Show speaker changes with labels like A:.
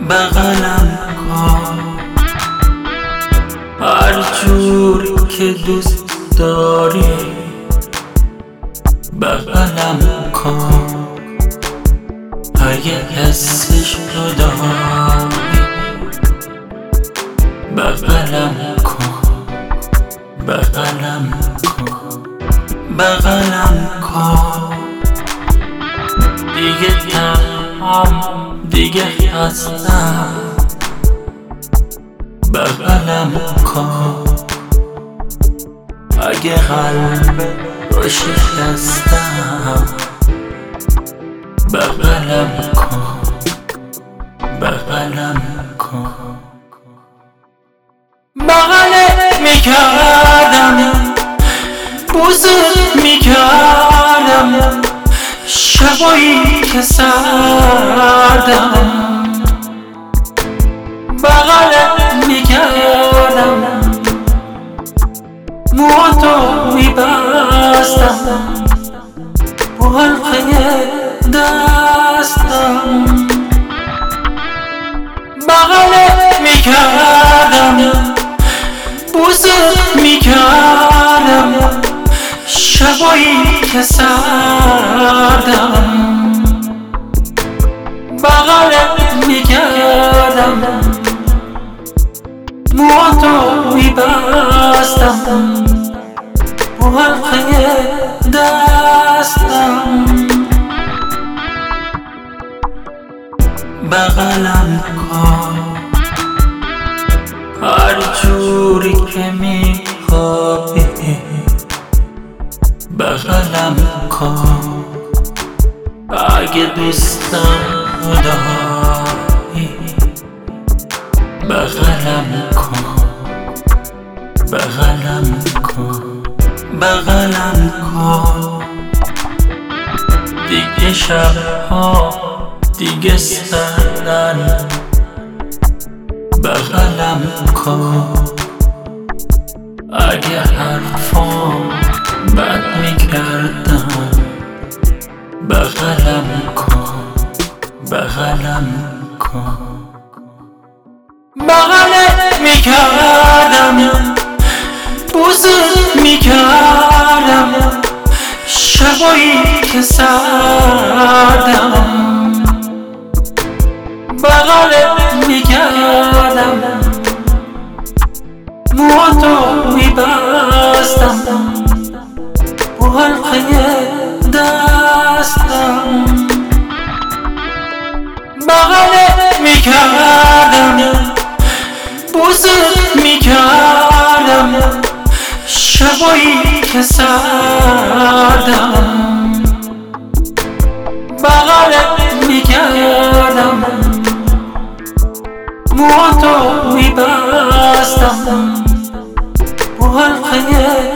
A: بغلم کن هر جوری که دوست داری، بغلم کن اگه حسش رو داری، بغلم کن، بغلم کن، بغلم کن. دیگه تنهام، دیگه خستم، بغلم کن اگه قلب رو شکستم، بغلم کن، بغلم کن. بغلت میکردم، بوست میکردم، شبایی که سردم، بغلت میکردم، موهاتو میبستم با حلقه دستم، بغلت میکردم، بوست میکردم، شبایی که سردم، بغلت میکردم، موهاتو میبستم با حلقه دستم، بغلم کن هر جوری که میخوابی، بغلم کن اگه دوستم داری، بغلم کن، بغلم کن، بغلم کن. دیگه شبها دیگه سردن، بغلم کن اگه حرفام بد میکردم، بغلم کن، بغلم کن. بغلت میکردم، بوست میکردم، شبایی که سردم، بغلت میکردم، موهاتو میبستم با حلقه دستم، بغلت میکردم، بوست میکردم، شبایی که سردم، بغلت میکردم، موهاتو میبستم با حلقه